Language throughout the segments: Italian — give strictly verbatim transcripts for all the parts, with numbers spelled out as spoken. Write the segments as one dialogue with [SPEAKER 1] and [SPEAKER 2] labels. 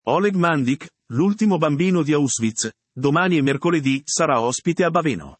[SPEAKER 1] Oleg Mandik, l'ultimo bambino di Auschwitz, domani e mercoledì sarà ospite a Baveno.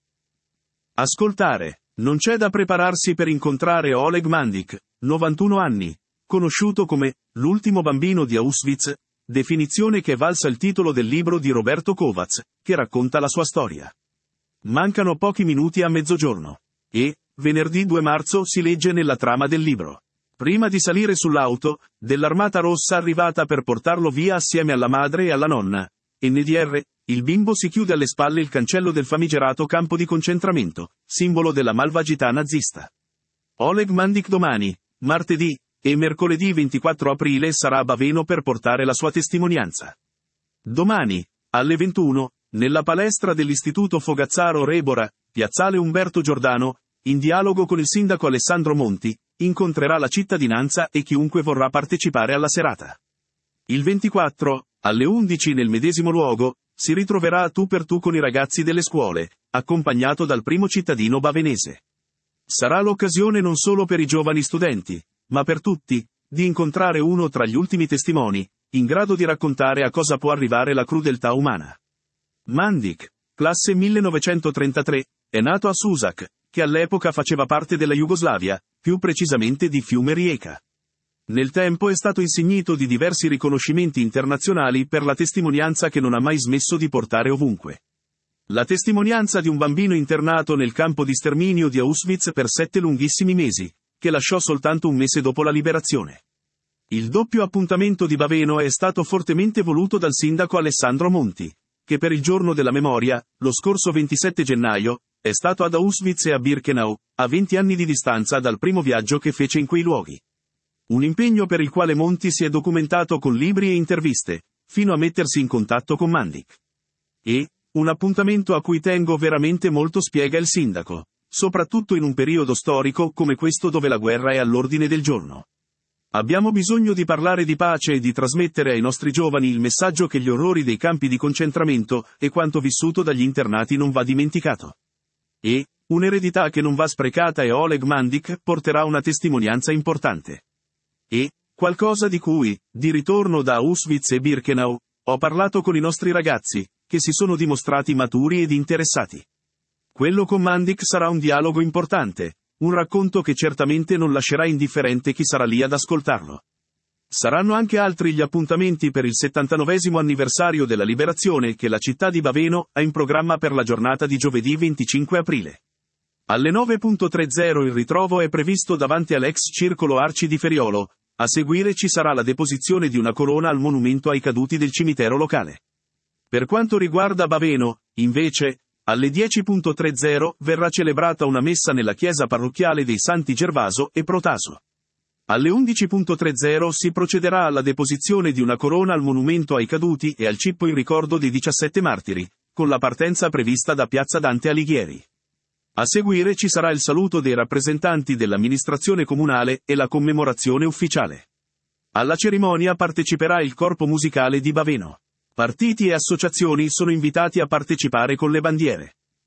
[SPEAKER 1] Ascoltare. Non c'è da prepararsi per incontrare Oleg Mandik, novantuno anni, conosciuto come l'ultimo bambino di Auschwitz, definizione che è valsa il titolo del libro di Roberto Kovacs, che racconta la sua storia. Mancano pochi minuti a mezzogiorno. E, venerdì due marzo si legge nella trama del libro. Prima di salire sull'auto, dell'Armata Rossa arrivata per portarlo via assieme alla madre e alla nonna, N D R, il bimbo si chiude alle spalle il cancello del famigerato campo di concentramento, simbolo della malvagità nazista. Oleg Mandik domani, martedì, e mercoledì ventiquattro aprile sarà a Baveno per portare la sua testimonianza. Domani, alle ventuno, nella palestra dell'Istituto Fogazzaro Rebora, piazzale Umberto Giordano, in dialogo con il sindaco Alessandro Monti, incontrerà la cittadinanza e chiunque vorrà partecipare alla serata. Il ventiquattro, alle undici nel medesimo luogo, si ritroverà a tu per tu con i ragazzi delle scuole, accompagnato dal primo cittadino bavenese. Sarà l'occasione non solo per i giovani studenti, ma per tutti, di incontrare uno tra gli ultimi testimoni, in grado di raccontare a cosa può arrivare la crudeltà umana. Mandik, classe millenovecentotrentatré, è nato a Susak, che all'epoca faceva parte della Jugoslavia, più precisamente di Fiume Rijeka. Nel tempo è stato insignito di diversi riconoscimenti internazionali per la testimonianza che non ha mai smesso di portare ovunque. La testimonianza di un bambino internato nel campo di sterminio di Auschwitz per sette lunghissimi mesi, che lasciò soltanto un mese dopo la liberazione. Il doppio appuntamento di Baveno è stato fortemente voluto dal sindaco Alessandro Monti, che per il giorno della memoria, lo scorso ventisette gennaio, è stato ad Auschwitz e a Birkenau, a venti anni di distanza dal primo viaggio che fece in quei luoghi. Un impegno per il quale Monti si è documentato con libri e interviste, fino a mettersi in contatto con Mandik. E, un appuntamento a cui tengo veramente molto, spiega il sindaco, soprattutto in un periodo storico come questo dove la guerra è all'ordine del giorno. Abbiamo bisogno di parlare di pace e di trasmettere ai nostri giovani il messaggio che gli orrori dei campi di concentramento e quanto vissuto dagli internati non va dimenticato. E, un'eredità che non va sprecata, e Oleg Mandik porterà una testimonianza importante. E, qualcosa di cui, di ritorno da Auschwitz e Birkenau, ho parlato con i nostri ragazzi, che si sono dimostrati maturi ed interessati. Quello con Mandik sarà un dialogo importante, un racconto che certamente non lascerà indifferente chi sarà lì ad ascoltarlo. Saranno anche altri gli appuntamenti per il settantanovesimo anniversario della liberazione che la città di Baveno ha in programma per la giornata di giovedì venticinque aprile. Alle nove e trenta il ritrovo è previsto davanti all'ex circolo Arci di Feriolo, a seguire ci sarà la deposizione di una corona al monumento ai caduti del cimitero locale. Per quanto riguarda Baveno, invece, alle dieci e trenta verrà celebrata una messa nella chiesa parrocchiale dei Santi Gervaso e Protaso. Alle undici e trenta si procederà alla deposizione di una corona al monumento ai caduti e al cippo in ricordo dei diciassette martiri, con la partenza prevista da Piazza Dante Alighieri. A seguire ci sarà il saluto dei rappresentanti dell'amministrazione comunale e la commemorazione ufficiale. Alla cerimonia parteciperà il corpo musicale di Baveno. Partiti e associazioni sono invitati a partecipare con le bandiere.